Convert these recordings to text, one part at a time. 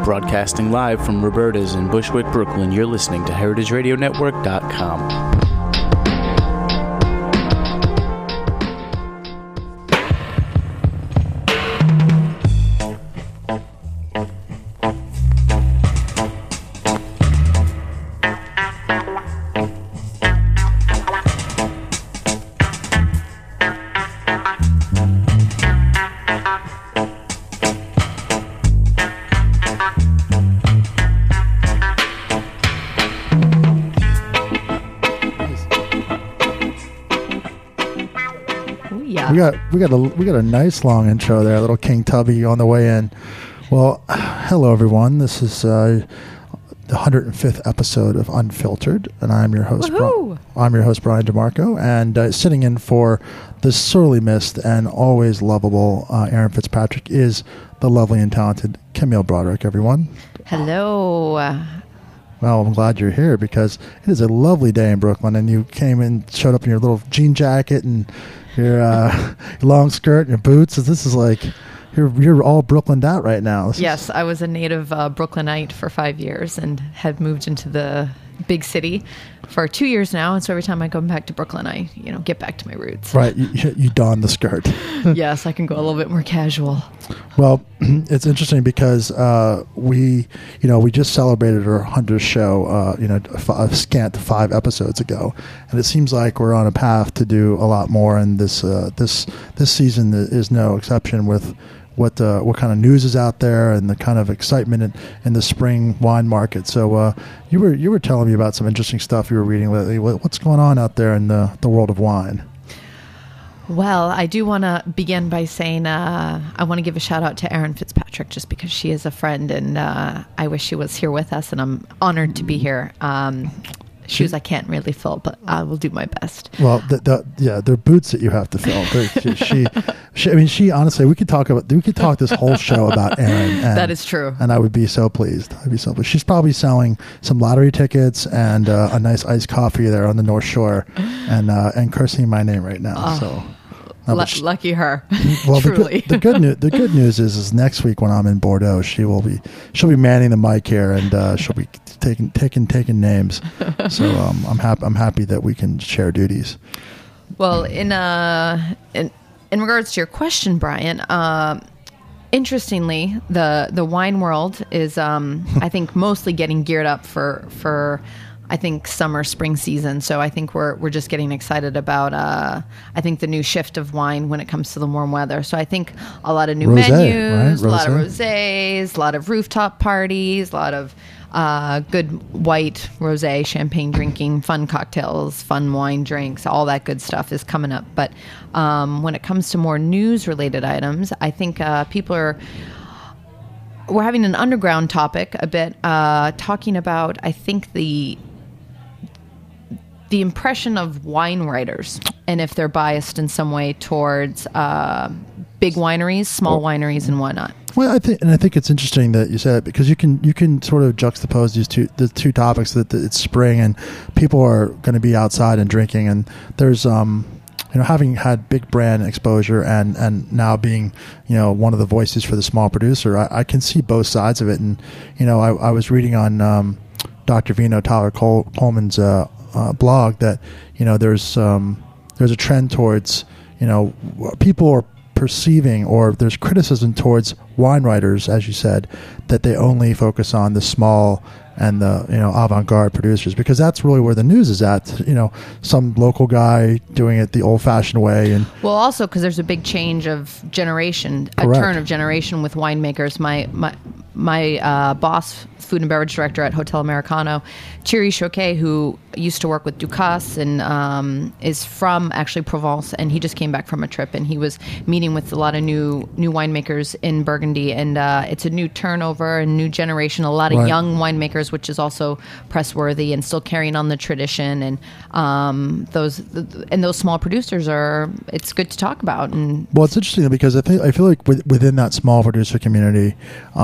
Broadcasting live from Roberta's in Bushwick, Brooklyn, you're listening to HeritageRadioNetwork.com. We got a nice long intro there, a little King Tubby on the way in. Well, hello everyone. This is the 105th episode of Unfiltered, and I'm your host. I'm your host Brian DeMarco, and sitting in for the sorely missed and always lovable Aaron Fitzpatrick is the lovely and talented Camille Broderick. Everyone, hello. Well, I'm glad you're here because it is a lovely day in Brooklyn, and you came and showed up in your little jean jacket and your long skirt and your boots. So this is like you're all Brooklyned out right now. Yes, I was a native Brooklynite for 5 years and had moved into the big city for 2 years now. And so every time I go back to Brooklyn, I get back to my roots. Right, you don the skirt. Yes, I can go a little bit more casual. Well, it's interesting because we just celebrated our 100th show, a scant 5 episodes ago, and it seems like we're on a path to do a lot more. And this season is no exception with what kind of news is out there and the kind of excitement in the spring wine market. So you were telling me about some interesting stuff you were reading lately. What's going on out there in the world of wine? Well, I do want to begin by saying I want to give a shout out to Erin Fitzpatrick just because she is a friend, and I wish she was here with us, and I'm honored to be here. Shoes I can't really fill, but I will do my best. Well, they're boots that you have to fill. She honestly, we could talk this whole show about Erin. That is true. And I would be so pleased. She's probably selling some lottery tickets and a nice iced coffee there on the North Shore, and cursing my name right now. So. Lucky her. Well, truly. The good news is next week when I'm in Bordeaux, she'll be manning the mic here, and she'll be taking names. So I'm happy that we can share duties. Well, in regards to your question, Brian, interestingly, the wine world is I think mostly getting geared up for I think summer, spring season. So I think we're just getting excited about I think the new shift of wine when it comes to the warm weather. So I think a lot of new menus, a lot of rosés, a lot of rooftop parties, a lot of good white rosé, champagne drinking, fun cocktails, fun wine drinks, all that good stuff is coming up. But when it comes to more news related items, I think we're having an underground topic a bit, talking about, I think, the impression of wine writers and if they're biased in some way towards big wineries, small wineries, and whatnot. Well, I think it's interesting that you said it because you can sort of juxtapose the two topics that it's spring and people are going to be outside and drinking, and there's having had big brand exposure and now being one of the voices for the small producer, I can see both sides of it. And I was reading on Dr. Vino Tyler Coleman's blog that there's a trend towards people are perceiving, or there's criticism towards wine writers, as you said, that they only focus on the small and the avant-garde producers, because that's really where the news is at. Some local guy doing it the old-fashioned way, and also because there's a big change of generation, Correct. A turn of generation with winemakers. My boss, food and beverage director at Hotel Americano, Thierry Choquet, who used to work with Ducasse and is from actually Provence, and he just came back from a trip, and he was meeting with a lot of new winemakers in Burgundy, and it's a new turnover, a new generation, a lot of Right. young winemakers, which is also press-worthy and still carrying on the tradition, and those small producers it's good to talk about. And well, it's interesting because I feel like within that small producer community,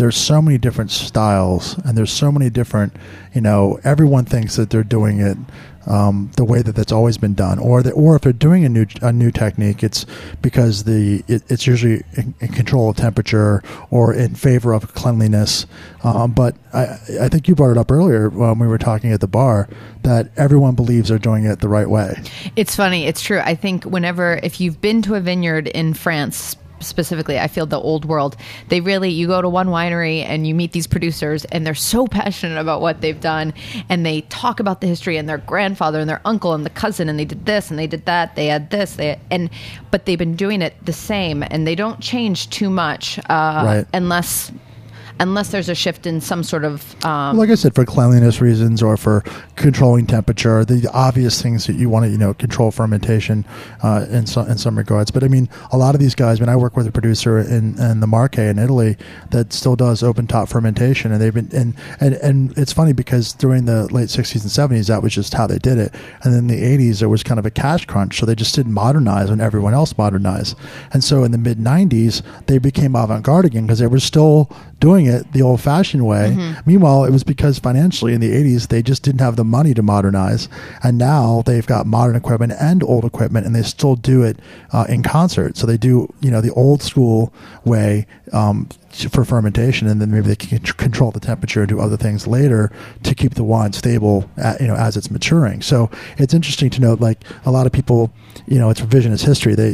there's so many different styles, and there's so many different, everyone thinks that they're doing it the way that's always been done, or if they're doing a new technique, it's because it's usually in control of temperature or in favor of cleanliness. But I think you brought it up earlier when we were talking at the bar that everyone believes they're doing it the right way. It's funny. It's true. I think if you've been to a vineyard in France, specifically, I feel the old world, you go to one winery and you meet these producers and they're so passionate about what they've done, and they talk about the history and their grandfather and their uncle and the cousin, and they did this and they did that, they had this, but they've been doing it the same, and they don't change too much right. unless there's a shift in some sort of... like I said, for cleanliness reasons or for controlling temperature, the obvious things that you want to, control fermentation in some regards. But I mean, a lot of these guys, when I work with a producer in the Marche in Italy that still does open top fermentation, and they've been... And it's funny because during the late 60s and 70s, that was just how they did it. And then in the 80s, there was kind of a cash crunch, so they just didn't modernize when everyone else modernized. And so in the mid-90s, they became avant-garde again because they were still doing it the old-fashioned way. Mm-hmm. Meanwhile, it was because financially in the 80s, they just didn't have the money to modernize. And now they've got modern equipment and old equipment, and they still do it in concert. So they do, the old school way for fermentation, and then maybe they can control the temperature and do other things later to keep the wine stable, as it's maturing. So it's interesting to note, like a lot of people, it's revisionist history. They,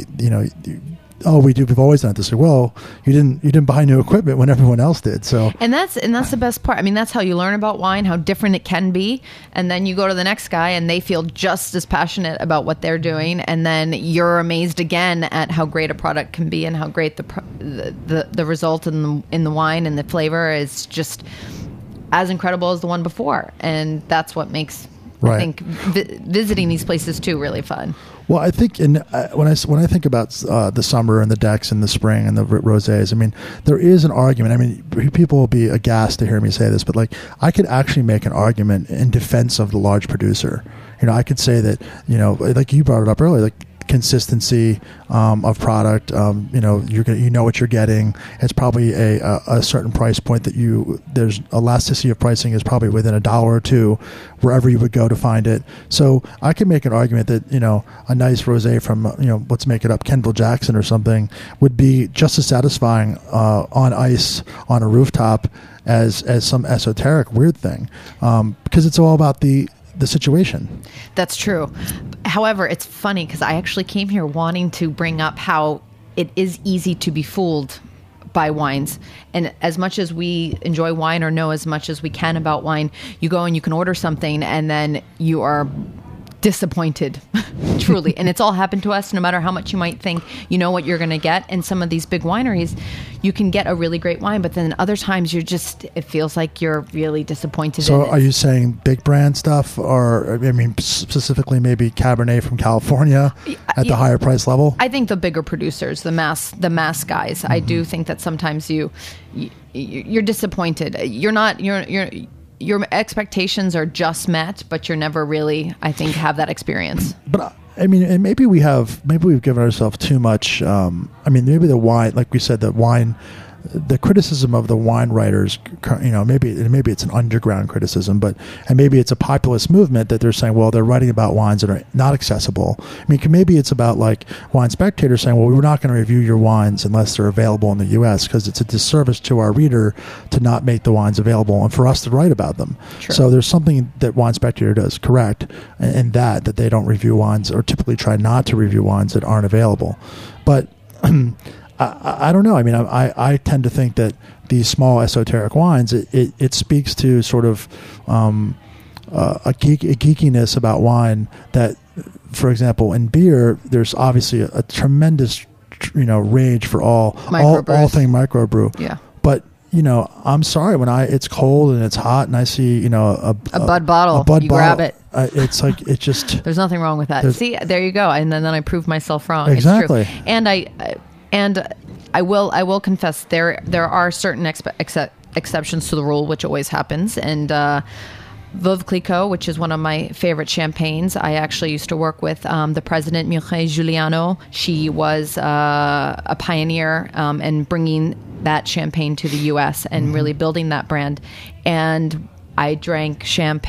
we've always done it this way. Well, you didn't buy new equipment when everyone else did. So and that's the best part. I mean, that's how you learn about wine, how different it can be, and then you go to the next guy and they feel just as passionate about what they're doing, and then you're amazed again at how great a product can be and how great the result in the wine and the flavor is just as incredible as the one before, and that's what makes I think visiting these places too really fun. Well, I think when I think about the summer and the decks and the spring and the rosés, I mean, there is an argument. I mean, people will be aghast to hear me say this, but like I could actually make an argument in defense of the large producer. I could say that, like you brought it up earlier, like consistency of product. You know what you're getting. It's probably a certain price point that there's elasticity of pricing is probably within $1 or $2 wherever you would go to find it. So I can make an argument that a nice rosé from let's make it up, Kendall Jackson or something would be just as satisfying on ice on a rooftop as some esoteric weird thing, because it's all about the situation. That's true. However, it's funny because I actually came here wanting to bring up how it is easy to be fooled by wines. And as much as we enjoy wine or know as much as we can about wine, you go and you can order something and then you are disappointed, truly. And it's all happened to us, no matter how much you might think you know what you're going to get. In some of these big wineries, you can get a really great wine, but then other times it feels like you're really disappointed. So are you saying big brand stuff, or I mean specifically maybe Cabernet from California at the higher price level? I think the bigger producers, the mass guys. Mm-hmm. I do think that sometimes you're disappointed. Your expectations are just met, but you're never really, I think, have that experience. But I mean, and maybe we've given ourselves too much. Maybe the wine, like we said, the criticism of the wine writers, maybe it's an underground criticism, and maybe it's a populist movement that they're saying, well, they're writing about wines that are not accessible. I mean, maybe it's about like Wine Spectator saying, well, we're not going to review your wines unless they're available in the U.S. because it's a disservice to our reader to not make the wines available and for us to write about them. Sure. So there's something that Wine Spectator does correct in that they don't review wines, or typically try not to review wines that aren't available. But I don't know. I mean, I tend to think that these small esoteric wines, it speaks to sort of a geekiness about wine that, for example, in beer, there's obviously a tremendous rage for all thing microbrew. Yeah. But I'm sorry, when it's cold and it's hot and I see a Bud bottle, grab it. It's like it just. There's nothing wrong with that. See, there you go, and then I proved myself wrong. Exactly. It's true. And I will confess there are certain exceptions to the rule, which always happens. And Veuve Clicquot, which is one of my favorite champagnes, I actually used to work with the president, Mireille Juliano. She was a pioneer in bringing that champagne to the U.S. and really building that brand. And I drank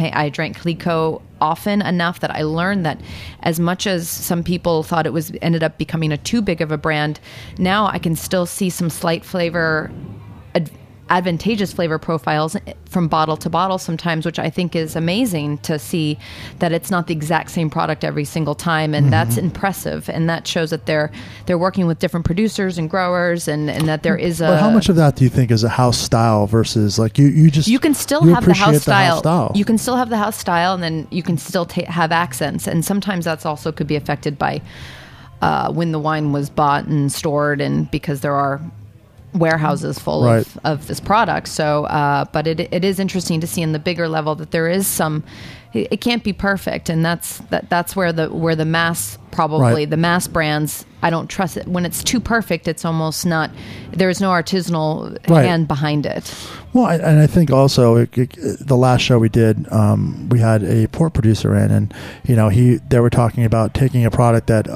Clicquot often enough that I learned that as much as some people thought it ended up becoming too big of a brand, now I can still see some slight flavor advantageous flavor profiles from bottle to bottle sometimes, which I think is amazing to see that it's not the exact same product every single time. And that's impressive. And that shows that they're working with different producers and growers and that there is But how much of that do you think is a house style versus like you can still have the house style. You can still have the house style and then you can still have accents. And sometimes that's also could be affected by when the wine was bought and stored, and because there are warehouses full of this product. So, but it is interesting to see in the bigger level that there is some. It can't be perfect, and that's where the mass the mass brands. I don't trust it when it's too perfect. It's almost not. There is no artisanal hand behind it. Well, and I think also the last show we did, we had a port producer in, and they were talking about taking a product that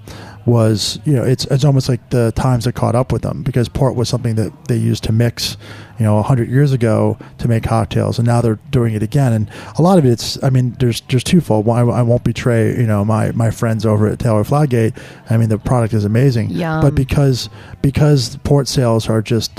was, it's almost like the times that caught up with them, because port was something that they used to mix 100 years ago to make cocktails, and now they're doing it again. And a lot of it's, there's twofold. One, I won't betray my friends over at Taylor Fladgate. The product is amazing. Yum. But because port sales are just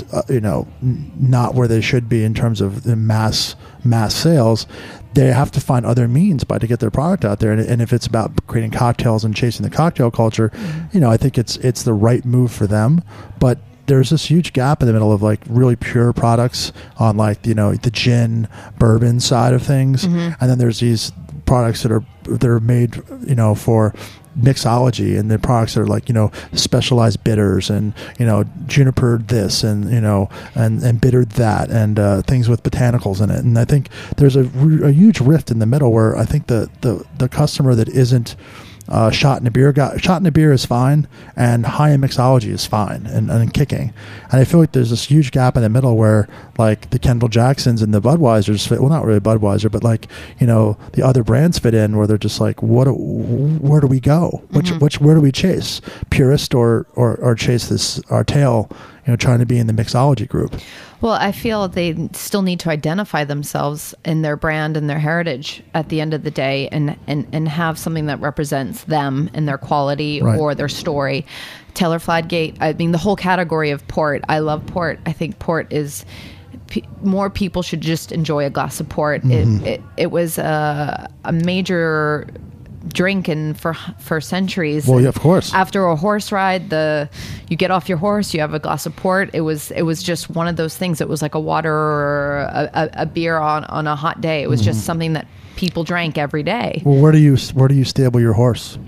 not where they should be in terms of the mass sales, they have to find other means to get their product out there. And if it's about creating cocktails and chasing the cocktail culture, I think it's the right move for them. But there's this huge gap in the middle of like really pure products on like, the gin, bourbon side of things. Mm-hmm. And then there's these products that are made, for mixology, and the products that are like, specialized bitters and, juniper this and, and bittered that, and things with botanicals in it. And I think there's a huge rift in the middle where I think the customer that isn't shot in a beer is fine, and high-end mixology is fine and kicking. And I feel like there's this huge gap in the middle where like the Kendall Jacksons and the Budweisers fit, well, not really Budweiser, but like, the other brands fit in, where they're just like, where do we go? Where do we chase? Purist or chase our tail, trying to be in the mixology group? Well, I feel they still need to identify themselves in their brand and their heritage at the end of the day, and have something that represents them and their quality or their story. Taylor Fladgate, the whole category of port. I love port. I think port is... more people should just enjoy a glass of port. Mm-hmm. It was a major drink for centuries. Well, yeah, of course. After a horse ride, you get off your horse, you have a glass of port. It was just one of those things. It was like a water or a beer on a hot day. It was just something that people drank every day. Well, where do you stable your horse?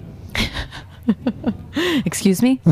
Excuse me?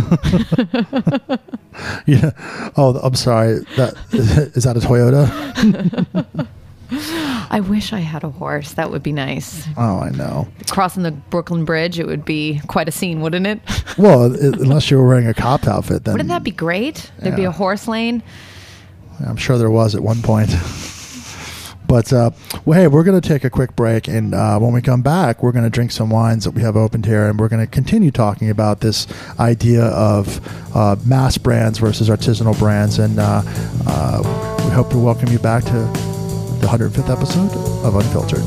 Yeah. Oh, I'm sorry. Is that a Toyota? I wish I had a horse. That would be nice. Oh, I know. Crossing the Brooklyn Bridge, it would be quite a scene, wouldn't it? Well, unless you were wearing a cop outfit, then... Wouldn't that be great? There'd be a horse lane. I'm sure there was at one point. But, hey, we're going to take a quick break, and when we come back, we're going to drink some wines that we have opened here, and we're going to continue talking about this idea of mass brands versus artisanal brands, and we hope to welcome you back to the 105th episode of Unfiltered.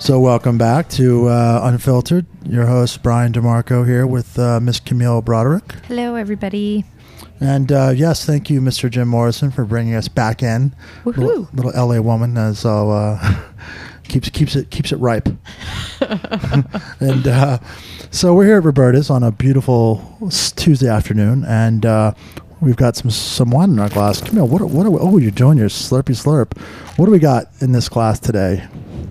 So welcome back to Unfiltered. Your host, Brian DeMarco, here with Miss Camille Broderick. Hello, everybody. And yes, thank you, Mr. Jim Morrison, for bringing us back in. Woohoo! Little LA woman, as keeps it ripe. And so we're here at Roberta's on a beautiful Tuesday afternoon, and we've got some wine in our glass. Camille, what are we? Oh, you're doing your slurpy slurp. What do we got in this glass today?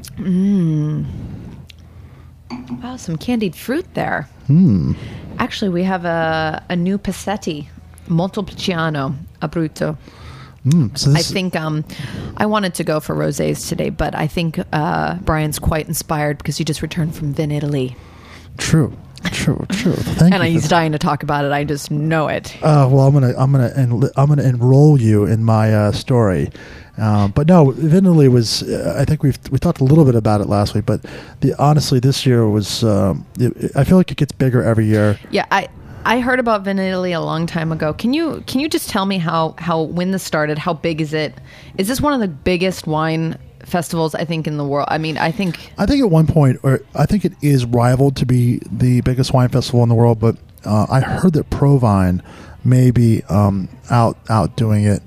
Wow, some candied fruit there. Actually, we have a new Passetti, Montepulciano Abruzzo. So I think I wanted to go for rosés today, but I think Brian's quite inspired because he just returned from Vin, Italy. True. Thank you. And he's dying to talk about it. I just know it. Well, I'm gonna enroll you in my story. But no, Vin, Italy was. I think we talked a little bit about it last week, but honestly, this year was. I feel like it gets bigger every year. Yeah, I heard about Vin, Italy a long time ago. Can you just tell me how when this started? How big is it? Is this one of the biggest wine festivals, I think, in the world? I mean, I think at one point, or I think it is rivaled to be the biggest wine festival in the world. But I heard that Provine may be outdoing it.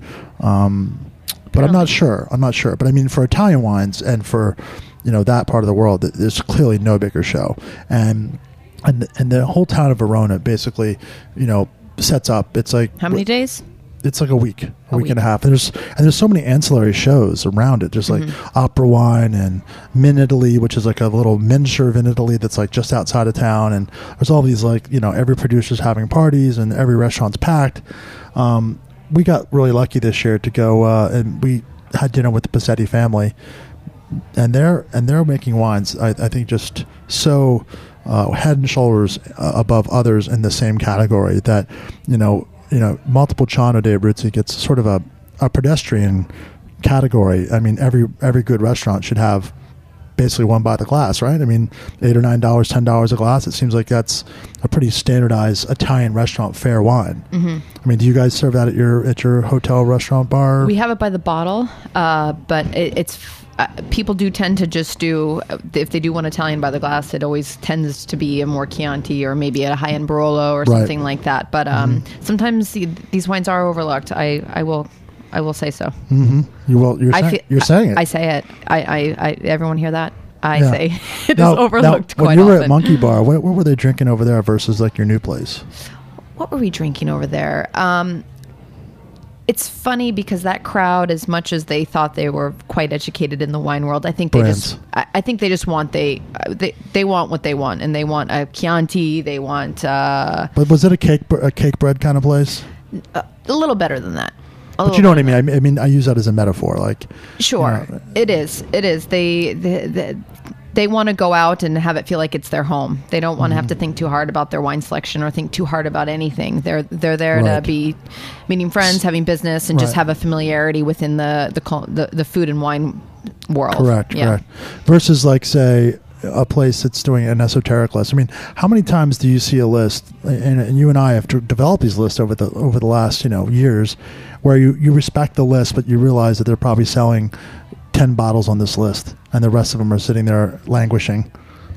But I'm not sure. But I mean, for Italian wines and for that part of the world, there's clearly no bigger show. And the whole town of Verona basically, sets up. It's like how many days? It's like a week and a half. And there's so many ancillary shows around it. There's like opera wine and Min Italy, which is like a little miniature Vin Italy that's like just outside of town. And there's all these every producer's having parties and every restaurant's packed. We got really lucky this year to go, and we had dinner with the Passetti family, and they're making wines. I think just so head and shoulders above others in the same category that Montepulciano de Abruzzi gets sort of a pedestrian category. I mean, every good restaurant should have basically one by the glass, right? I mean, $8 or $9, $10 a glass. It seems like that's a pretty standardized Italian restaurant fare wine. Mm-hmm. I mean, do you guys serve that at your hotel, restaurant, bar? We have it by the bottle, but it's people do tend to just do, if they do one Italian by the glass, it always tends to be a more Chianti or maybe a high-end Barolo or something like that. But sometimes these wines are overlooked. I will say so. Mm-hmm. You're saying it. I say it. I everyone hear that? I say it is overlooked now, quite often. When you were at Monkey Bar, what were they drinking over there versus like your new place? What were we drinking over there? It's funny because that crowd, as much as they thought they were quite educated in the wine world, I think they just want they want what they want, and they want a Chianti. They want. But was it a cake bread kind of place? A little better than that. But you know what I mean? I mean, I use that as a metaphor. Like, sure, it is. It is. They want to go out and have it feel like it's their home. They don't want to have to think too hard about their wine selection or think too hard about anything. They're there to be meeting friends, having business, and just have a familiarity within the food and wine world. Correct. Versus, like, say, a place that's doing an esoteric list. I mean, how many times do you see a list, and you and I have developed these lists over the last years, where you respect the list, but you realize that they're probably selling 10 bottles on this list, and the rest of them are sitting there languishing.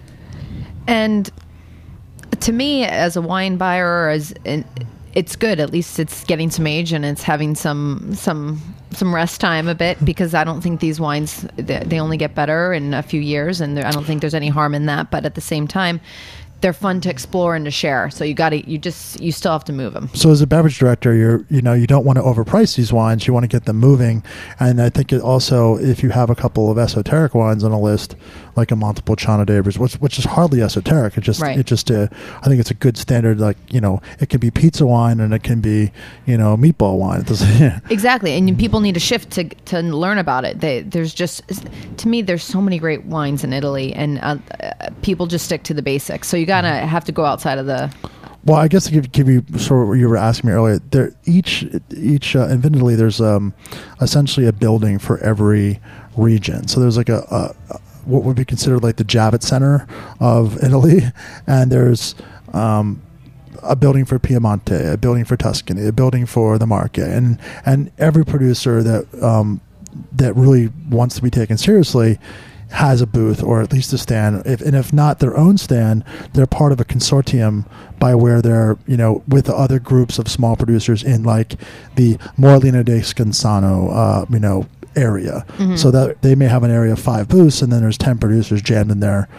And to me, as a wine buyer, it's good. At least it's getting some age and it's having some rest time a bit, because I don't think these wines, they only get better in a few years, and I don't think there's any harm in that. But at the same time, they're fun to explore and to share. So you still have to move them. So as a beverage director, you don't want to overprice these wines. You want to get them moving. And I think it also, if you have a couple of esoteric wines on a list, like a Montepulciano de Abruzzi, which is hardly esoteric. I think it's a good standard. Like, it can be pizza wine and it can be, meatball wine. Exactly. And people need to shift to learn about it. To me, there's so many great wines in Italy, and people just stick to the basics. So you gotta have to go outside of the. Well, I guess to give you sort of what you were asking me earlier, there each in Vin Italy, there's essentially a building for every region. So there's like a what would be considered like the Javits Center of Italy, and there's a building for Piemonte, a building for Tuscany, a building for the Marche, and every producer that really wants to be taken seriously has a booth or at least a stand. If not their own stand, they're part of a consortium by where they're, with other groups of small producers in like the Morlina de Scansano, area. So that they may have an area of 5 booths, and then there's 10 producers jammed in there,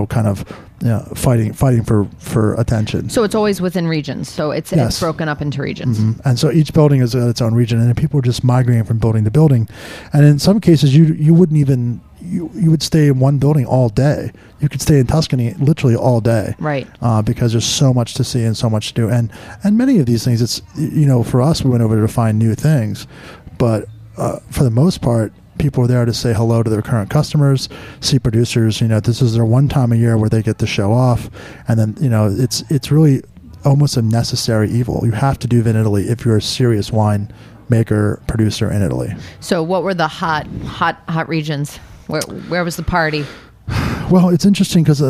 fighting for attention. So it's always within regions. So it's broken up into regions. And so each building is its own region, and people are just migrating from building to building. And in some cases, you wouldn't even you would stay in one building all day. You could stay in Tuscany literally all day, right? Because there's so much to see and so much to do. And many of these things, it's for us, we went over to find new things, but for the most part, people are there to say hello to their current customers, see producers. This is their one time a year where they get to show off, and then it's really almost a necessary evil. You have to do Vin Italy if you're a serious wine maker producer in Italy. So, what were the hot regions? Where was the party? Well, it's interesting because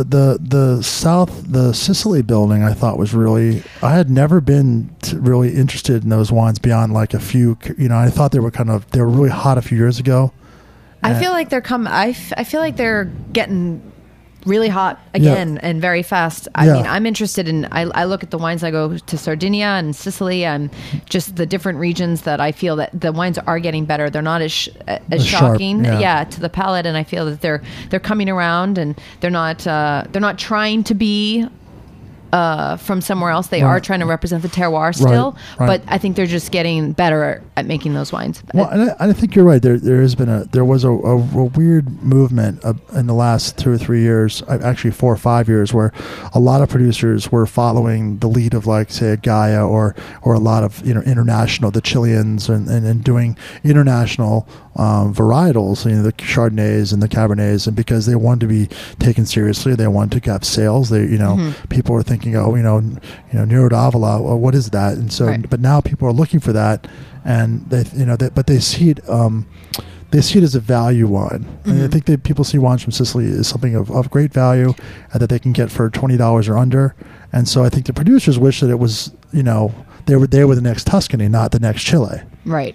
the Sicily building, I thought was really. I had never been really interested in those wines beyond like a few. I thought they were really hot a few years ago. I feel like they're I feel like they're getting really hot again and very fast. I mean, I'm interested in. I look at the wines. I go to Sardinia and Sicily, and just the different regions that I feel that the wines are getting better. They're not as shocking, to the palate, and I feel that they're coming around, and they're not trying to be from somewhere else. They are trying to represent the terroir still, but I think they're just getting better at making those wines. Well, and I think you're right. There was a weird movement in the last 2 or 3 years, actually 4 or 5 years, where a lot of producers were following the lead of, like, say, a Gaia or a lot of international, the Chileans, and doing international varietals, the Chardonnays and the Cabernets, and because they wanted to be taken seriously, they wanted to have sales. They, people were thinking, Nero d'Avola, well, what is that? And so, but now people are looking for that, and but they see it. They see it as a value wine. And I think that people see wines from Sicily as something of great value that they can get for $20 or under. And so I think the producers wish that it was, they were the next Tuscany, not the next Chile. Right.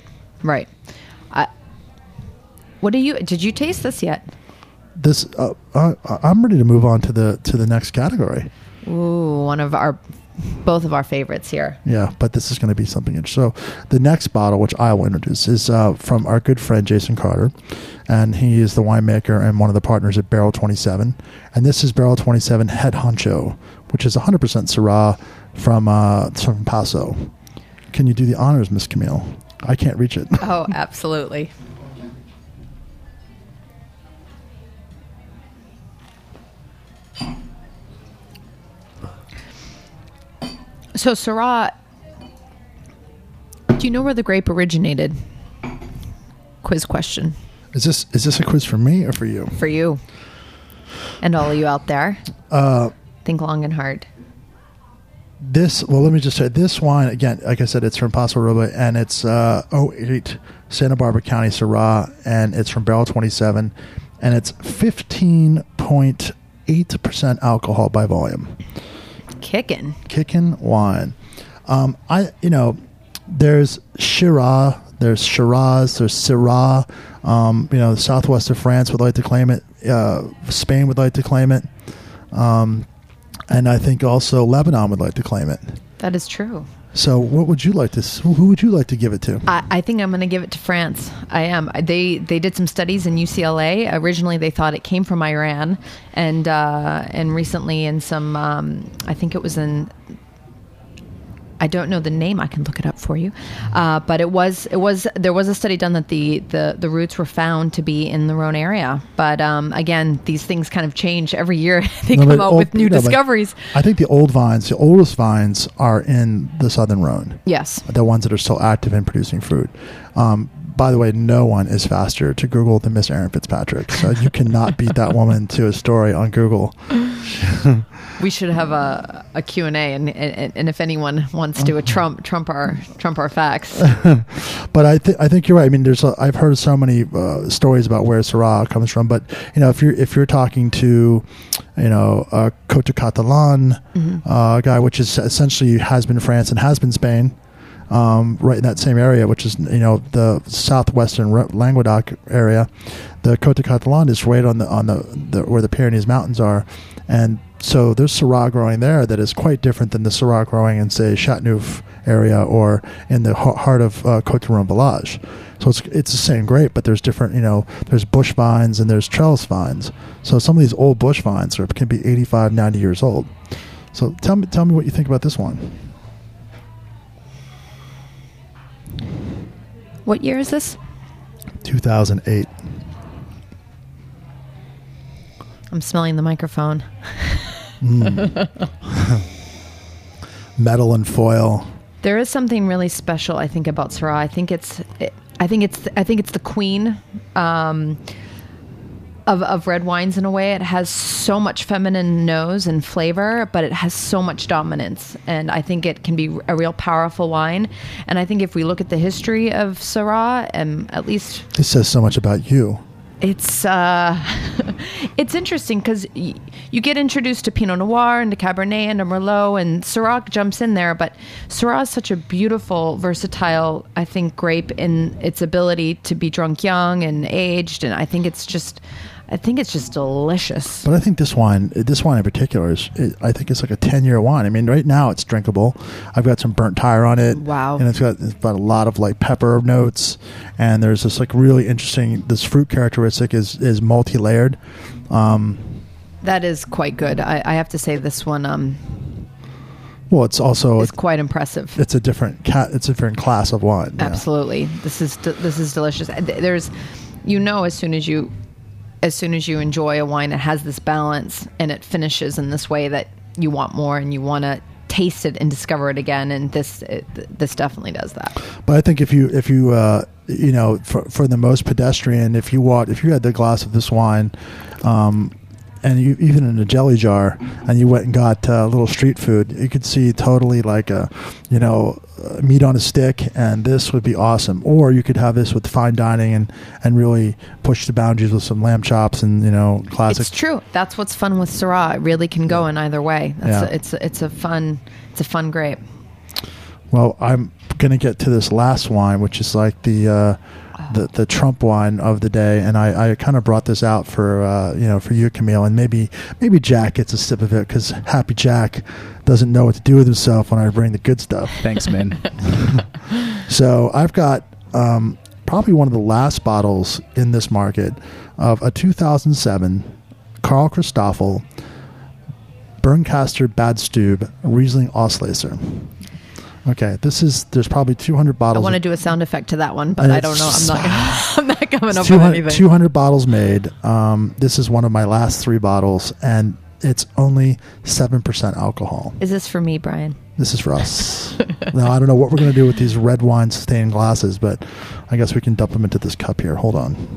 Did you taste this yet? This, I'm ready to move on to the next category. Ooh, both of our favorites here. Yeah, but this is going to be something interesting. So the next bottle, which I will introduce, is from our good friend Jason Carter, and he is the winemaker and one of the partners at Barrel 27. And this is Barrel 27 Head Honcho, which is 100% Syrah from Paso. Can you do the honors, Miss Camille? I can't reach it. Oh, absolutely. So Syrah, do you know where the grape originated? Quiz question. Is this a quiz for me or for you? For you. And all of you out there. Think long and hard. Let me just say, this wine, again, like I said, it's from Paso Robles, and it's 08 Santa Barbara County Syrah, and it's from Barrel 27, and it's 15.8% alcohol by volume. Kickin' wine. There's Shiraz, there's Syrah. The southwest of France would like to claim it. Spain would like to claim it. And I think also Lebanon would like to claim it. That is true. So what would you like to? Who would you like to give it to? I think I'm going to give it to France. I am. They did some studies in UCLA. Originally, they thought it came from Iran, and recently in some, I think it was in. I don't know the name. I can look it up for you. But there was a study done that the roots were found to be in the Rhone area. But again, these things kind of change every year. They come out with new discoveries. I think the oldest vines are in the Southern Rhone. Yes. The ones that are still active in producing fruit. By the way, no one is faster to Google than Miss Erin Fitzpatrick. So you cannot beat that woman to a story on Google. We should have a Q&A, and if anyone wants to trump our facts. But I think you're right. I mean, I've heard so many stories about where Syrah comes from. But if you're talking to a Côte Catalan guy, which is essentially has been France and has been Spain. right in that same area, which is the southwestern Languedoc area. The Côte de Catalan is right on the where the Pyrenees Mountains are, and so there's Syrah growing there that is quite different than the Syrah growing in, say, Chateauneuf area or in the heart of Côte de Rhone Village. So it's the same grape, but there's different, there's bush vines and there's trellis vines. So some of these old bush vines can be 85, 90 years old. So tell me what you think about this one. What year is this? 2008. I'm smelling the microphone. Metal and foil. There is something really special, I think, about Syrah. I think it's the queen of red wines in a way. It has so much feminine nose and flavor, but it has so much dominance, and I think it can be a real powerful wine. And I think if we look at the history of Syrah, at least it says so much about you. It's it's interesting because you get introduced to Pinot Noir and to Cabernet and to Merlot, and Syrah jumps in there. But Syrah is such a beautiful, versatile, I think, grape in its ability to be drunk young and aged, and I think it's just delicious. But I think this wine in particular I think it's like a 10-year wine. I mean, right now it's drinkable. I've got some burnt tire on it. Wow. And it's got a lot of like pepper notes, and there's this like really interesting, this fruit characteristic is multi-layered. That is quite good. I have to say this one. Well, it's quite impressive. It's a different class of wine. Absolutely. Yeah. This is delicious. There's, as soon as you enjoy a wine, it has this balance and it finishes in this way that you want more and you want to taste it and discover it again. And this definitely does that. But I think if you for the most pedestrian, if you had the glass of this wine, and you even in a jelly jar, and you went and got a little street food, you could see totally like meat on a stick, and this would be awesome. Or you could have this with fine dining and really push the boundaries with some lamb chops and classic. It's true. That's what's fun with Syrah. It really can go in either way. Yeah. It's a fun grape. Well, I'm gonna get to this last wine, which is like the Trump wine of the day, and I kind of brought this out for you, Camille, and maybe Jack gets a sip of it because Happy Jack doesn't know what to do with himself when I bring the good stuff. Thanks, man. So I've got probably one of the last bottles in this market of a 2007 Carl Christoffel Bernkastel Bad Stube Riesling Auslese. Okay, there's probably 200 bottles. I want to do a sound effect to that one, but I don't know. I'm not coming up with anything. 200 bottles made. This is one of my last 3 bottles, and it's only 7% alcohol. Is this for me, Brian? This is for us. Now, I don't know what we're going to do with these red wine stained glasses, but I guess we can dump them into this cup here. Hold on.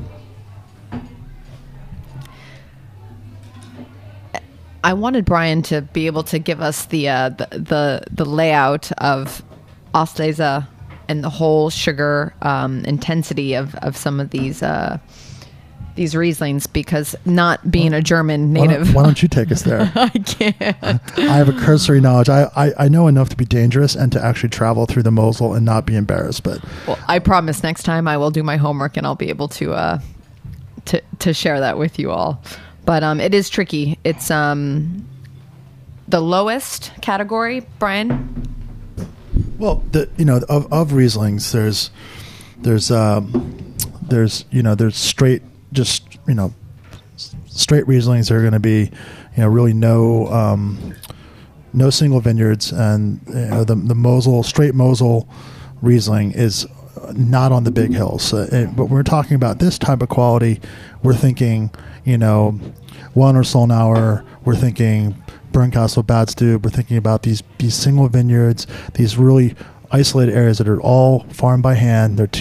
I wanted Brian to be able to give us the layout of Auslese and the whole sugar intensity of some of these Rieslings, because not being a German native. Why don't you take us there? I can't. I have a cursory knowledge. I know enough to be dangerous and to actually travel through the Mosel and not be embarrassed. But well, I promise next time I will do my homework and I'll be able to share that with you all. But it is tricky. It's the lowest category, Brian. Well, of Rieslings, there's straight Rieslings are going to be really no single vineyards, and the Mosel, straight Mosel Riesling is not on the big hills. But we're talking about this type of quality. We're thinking, Wellner Solnauer. We're thinking Bernkastel Bad Stube. We're thinking about these single vineyards, these really isolated areas that are all farmed by hand. They're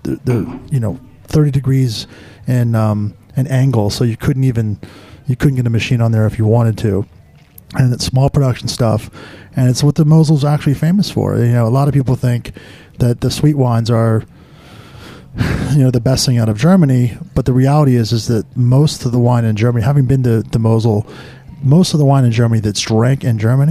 30 degrees in angle, so you couldn't get a machine on there if you wanted to. And it's small production stuff, and it's what the Mosel's actually famous for. A lot of people think that the sweet wines are the best thing out of Germany, but the reality is that most of the wine in Germany, having been to the Mosel, most of the wine in Germany that's drank in Germany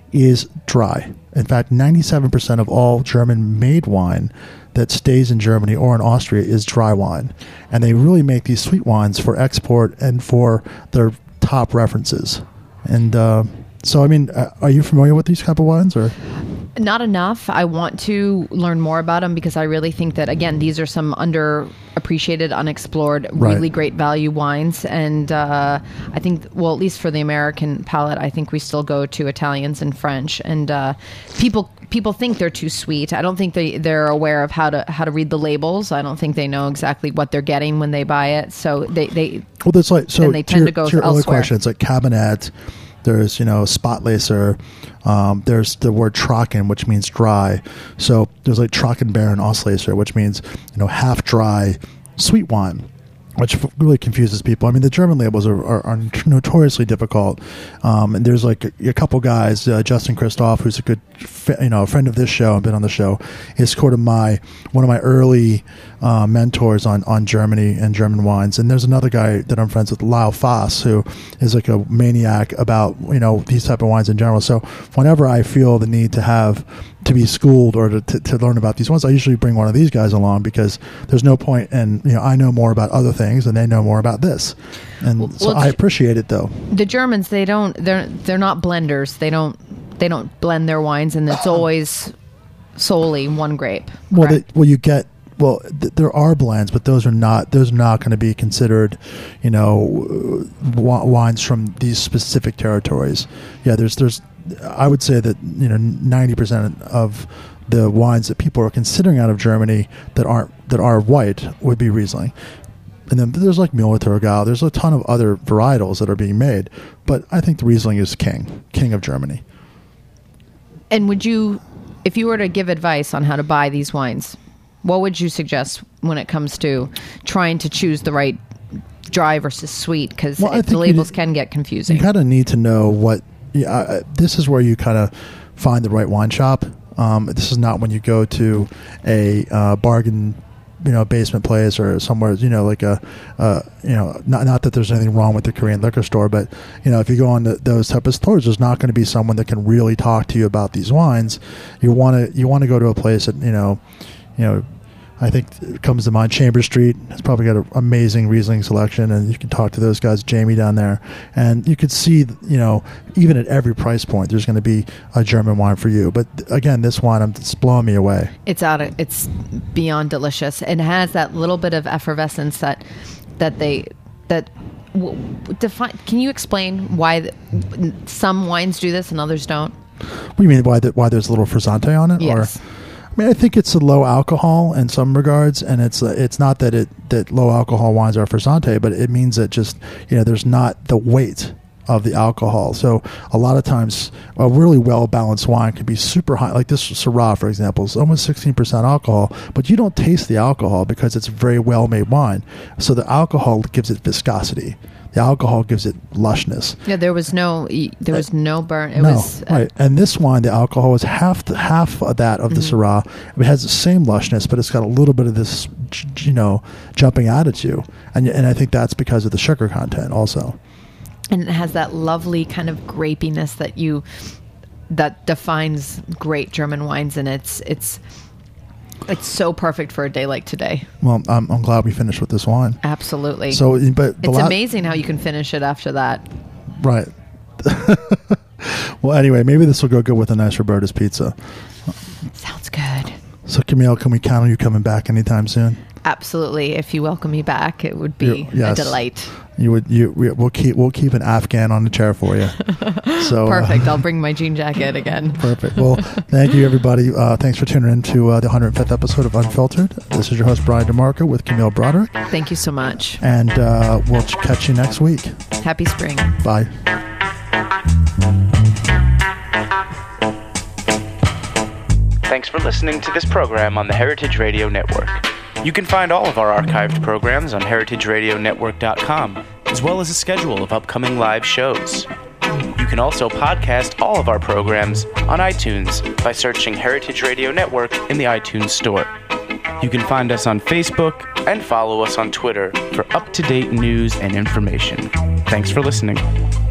is dry. In fact, 97% of all German-made wine that stays in Germany or in Austria is dry wine. And they really make these sweet wines for export and for their top references. And so, I mean, are you familiar with these type of wines? Or not enough. I want to learn more about them because I really think that, again, these are some underappreciated, unexplored, really great value wines. And I think, well, at least for the American palate, I think we still go to Italians and French. And people think they're too sweet. I don't think they're aware of how to read the labels. I don't think they know exactly what they're getting when they buy it. So they well, that's like, so they tend to go to your elsewhere. Other question, it's like Cabernet. There's, Spotlacer. There's the word Trocken, which means dry. So there's like Trockenbeeren Auslaser, which means, half dry sweet wine, which really confuses people. I mean, the German labels are notoriously difficult. And there's like a couple guys, Justin Christoph, who's a good, a friend of this show and been on the show, is sort of one of my early mentors on Germany and German wines. And there's another guy that I'm friends with, Lyle Foss, who is like a maniac about, these type of wines in general. So whenever I feel the need to be schooled or to learn about these ones, I usually bring one of these guys along because there's no point in, I know more about other things and they know more about this. And so I appreciate it though. The Germans, they're not blenders. They don't blend their wines, and it's always solely one grape. There are blends, but those are not going to be considered, wines from these specific territories. Yeah, there's I would say that 90% of the wines that people are considering out of Germany that are white would be Riesling. And then there's like Müller-Thurgau. There's a ton of other varietals that are being made, but I think the Riesling is king of Germany. And if you were to give advice on how to buy these wines, what would you suggest when it comes to trying to choose the right dry versus sweet? Because the labels can get confusing. You kind of need to know what. This is where you kind of find the right wine shop. This is not when you go to a bargain, basement place or somewhere, like not that there's anything wrong with the Korean liquor store, but if you go on to those type of stores, there's not going to be someone that can really talk to you about these wines. You want to go to a place that I think it comes to mind, Chambers Street. It's probably got an amazing Riesling selection, and you can talk to those guys, Jamie down there, and you could see, even at every price point, there's going to be a German wine for you. But again, this wine, it's blowing me away. It's beyond delicious. It has that little bit of effervescence that define. Can you explain why some wines do this and others don't? What do you mean why there's a little frizzante on it? Yes. Or, I think it's a low alcohol in some regards, and it's not that low alcohol wines are frizzante, but it means that just there's not the weight of the alcohol. So a lot of times a really well balanced wine can be super high, like this Syrah, for example, is almost 16% alcohol, but you don't taste the alcohol because it's a very well made wine. So the alcohol gives it viscosity. The alcohol gives it lushness. Yeah, there was no burn. It was right. And this wine, the alcohol is half of that of the Syrah. It has the same lushness, but it's got a little bit of this, jumping out at you. And I think that's because of the sugar content also. And it has that lovely kind of grapiness that defines great German wines, and it's so perfect for a day like today. Well, I'm glad we finished with this wine. Absolutely. So, but it's amazing how you can finish it after that. Right. Well, anyway, maybe this will go good with a nice Roberta's pizza. Sounds good. So, Camille, can we count on you coming back anytime soon? Absolutely. If you welcome me back, it would be a delight. We'll keep an Afghan on the chair for you. So perfect. I'll bring my jean jacket again. Perfect. Well, thank you, everybody. Thanks for tuning in to the 105th episode of Unfiltered. This is your host, Brian DeMarco, with Camille Broderick. Thank you so much. And we'll catch you next week. Happy spring. Bye. Thanks for listening to this program on the Heritage Radio Network. You can find all of our archived programs on heritageradionetwork.com, as well as a schedule of upcoming live shows. You can also podcast all of our programs on iTunes by searching Heritage Radio Network in the iTunes Store. You can find us on Facebook and follow us on Twitter for up-to-date news and information. Thanks for listening.